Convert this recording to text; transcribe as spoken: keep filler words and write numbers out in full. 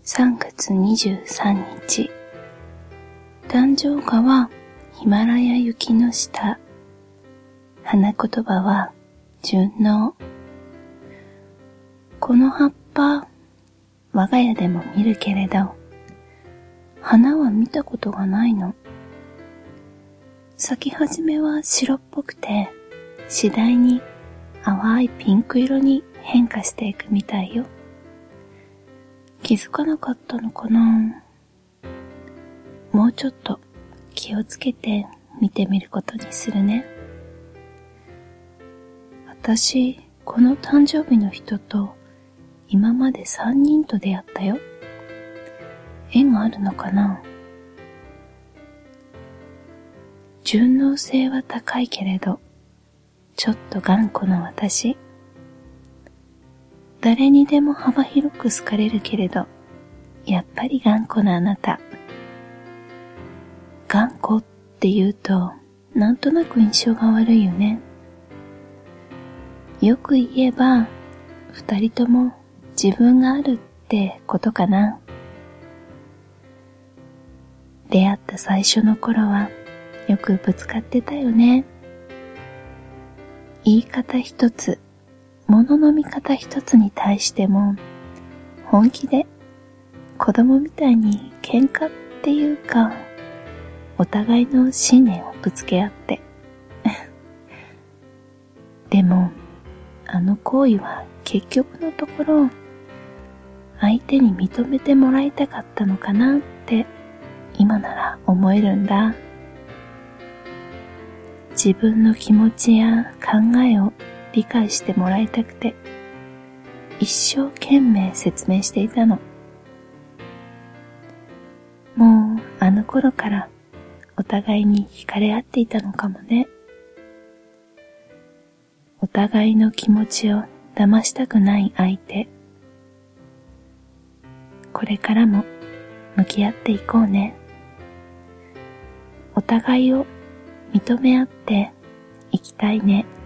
さんがつにじゅうさんにち、誕生花はヒマラヤ雪の下、花言葉は順応。この葉っぱ、我が家でも見るけれど、花は見たことがないの。咲き始めは白っぽくて、次第に淡いピンク色に変化していくみたいよ。気づかなかったのかな？もうちょっと気をつけて見てみることにするね。私、この誕生日の人と今までさんにんと出会ったよ。縁があるのかな？順応性は高いけれど、ちょっと頑固な私。誰にでも幅広く好かれるけれど、やっぱり頑固なあなた。頑固って言うと、なんとなく印象が悪いよね。よく言えば、二人とも自分があるってことかな。出会った最初の頃は、よくぶつかってたよね。言い方一つ、物の見方一つに対しても、本気で子供みたいに喧嘩っていうか、お互いの信念をぶつけ合って。でも、あの行為は結局のところ、相手に認めてもらいたかったのかなって、今なら思えるんだ。自分の気持ちや考えを理解してもらいたくて、一生懸命説明していたの。もうあの頃からお互いに惹かれ合っていたのかもね。お互いの気持ちを騙したくない相手。これからも向き合っていこうね。お互いを認め合っていきたいね。